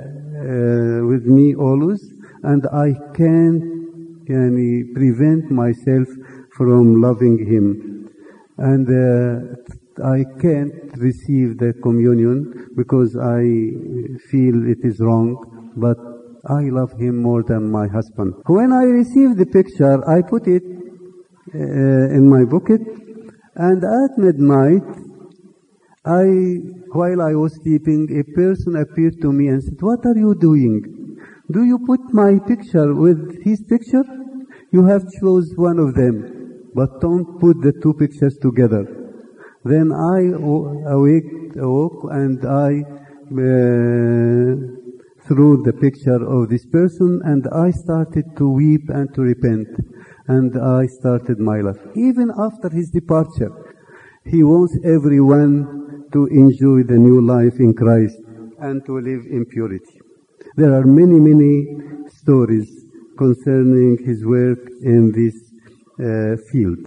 uh, with me always, and I can't yani, prevent myself from loving him. And uh, I can't receive the communion because I feel it is wrong, but I love him more than my husband. When I received the picture, I put it uh, in my bucket, and at midnight, I, while I was sleeping, a person appeared to me and said, "What are you doing? Do you put my picture with his picture? You have chose one of them, but don't put the two pictures together." Then I awake, awoke and I uh, threw the picture of this person, and I started to weep and to repent, and I started my life. Even after his departure, he wants everyone to enjoy the new life in Christ and to live in purity. There are many, many stories concerning his work in this uh, field.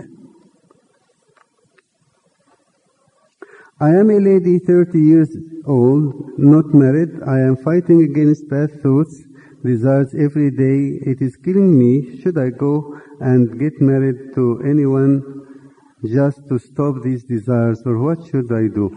I am a lady thirty years old, not married. I am fighting against bad thoughts, desires every day. It is killing me. Should I go and get married to anyone just to stop these desires, or what should I do?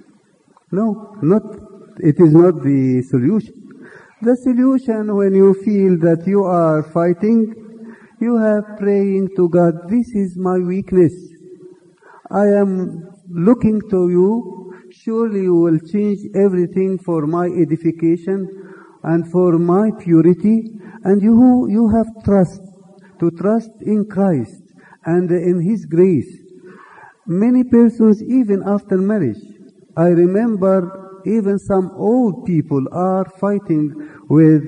No, not. It is not the solution. The solution, when you feel that you are fighting, you have praying to God, "This is my weakness. I am looking to you. Surely you will change everything for my edification and for my purity." And you, you have trust, to trust in Christ and in His grace. Many persons, even after marriage, I remember even some old people are fighting with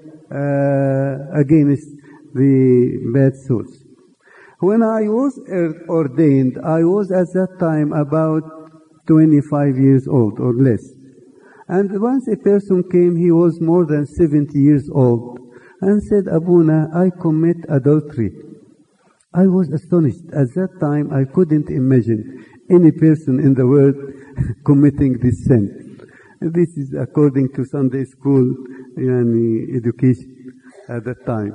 uh, against the bad thoughts. When I was ordained, I was at that time about twenty-five years old or less. And once a person came, he was more than seventy years old, and said, "Abuna, I commit adultery." I was astonished. At that time, I couldn't imagine any person in the world committing this sin. This is according to Sunday school yani, education at that time.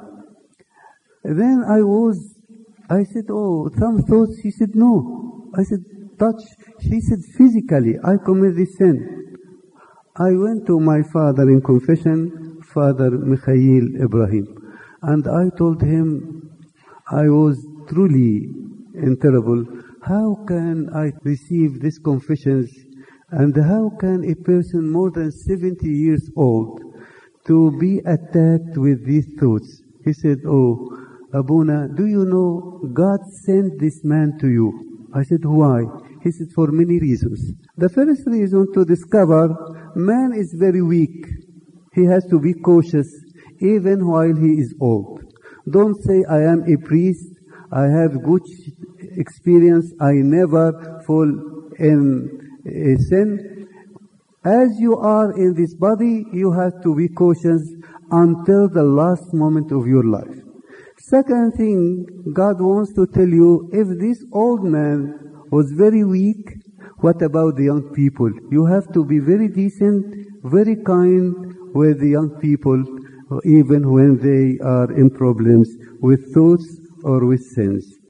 Then I was, I said, "Oh, some thoughts." He said, "No." I said, "Touch." He said, "Physically, I commit this sin." I went to my father in confession, Father Mikhail Ibrahim, and I told him I was truly in trouble. How can I receive these confessions, and how can a person more than seventy years old to be attacked with these thoughts? He said, "Oh, Abuna, do you know God sent this man to you?" I said, "Why?" He said, "For many reasons. The first reason, to discover man is very weak. He has to be cautious even while he is old. Don't say, 'I am a priest, I have good experience, I never fall in a sin.' As you are in this body, you have to be cautious until the last moment of your life." Second thing, God wants to tell you, if this old man was very weak, what about the young people? You have to be very decent, very kind with the young people, even when they are in problems with thoughts or with sins.